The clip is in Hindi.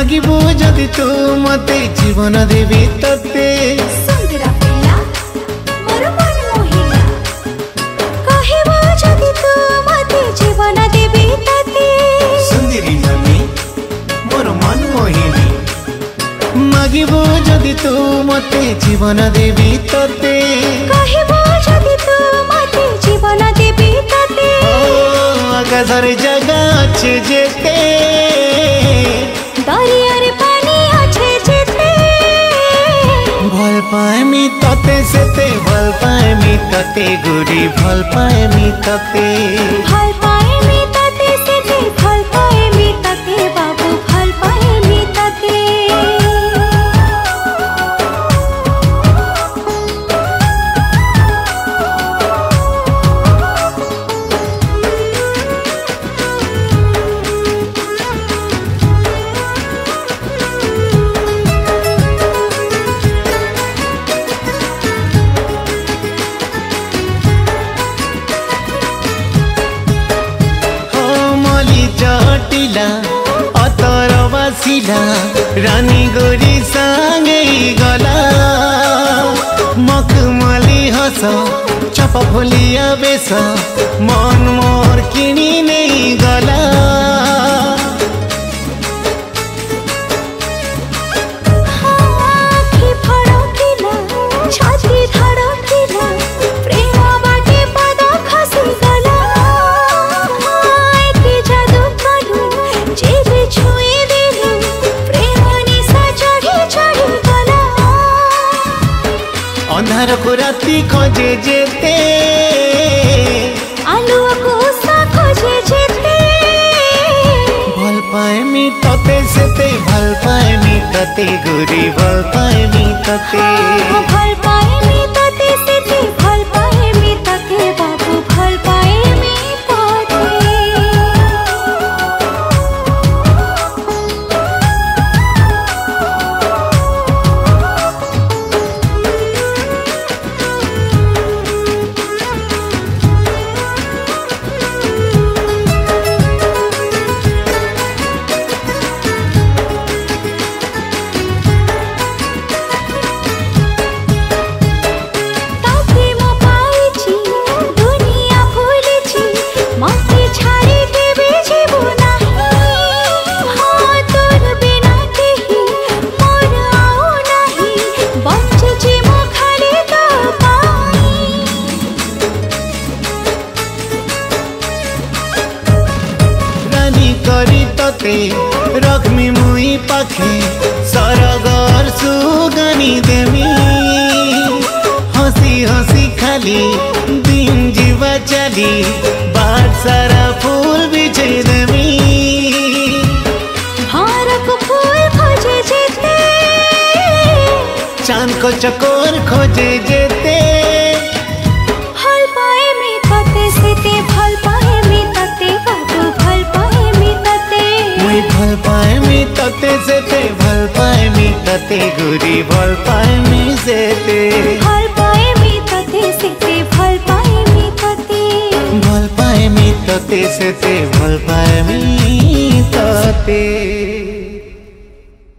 मागिबो जदि तू मते जीवन देवी तते सुंदरा पिला मोर मन मोहिला कहिबो जदि तू मते जीवन देवी तते सुंदरी नमी मोर मन मोहिनी मागिबो जदि तू मते जीवन देवी तते कहिबो जदि तू मते जीवन देवी तते आकाशर जगह अच्छे जेते दरियार पानी अच्छे जेते भल पाएमी तते सेते भल पाएमी तते गुरी भल पाएमी तते भल पाएमी तते सेते भल पाएमी तते बाबू भल पाएमी तते चटिला अतर बासिला रानी गोरी सांगे गला मखमली हस चप फुलिया बेस मन मोर किनी नहीं गला अंधार को राती खोजे जेते आलुआ को सा खोजे जेते भल पाएमी तते सेते भल पाएमी तते गुरी भल पाएमी तते भल पाएमी तते सेते भल पाएमी तते बाबू भल पाएमी तते करी तते रखमी मुई पाखे सरगर सुगनी देमी हसी हसी खाली दिन जीवा चली बाट सारा फूल बिछे देमी भारत फूल खोजे जेते चांद को चकोर खोजे जेते भल पाएमी तते सेते भल पाएमी तते बाबू भल पाएमी तते मुई भल पाएमी तते सेते भल पाएमी तते गुरी भल पाएमी सेते भल पाएमी तते सेते भल पाएमी तते भल पाएमी तते सेते भल पाएमी तते।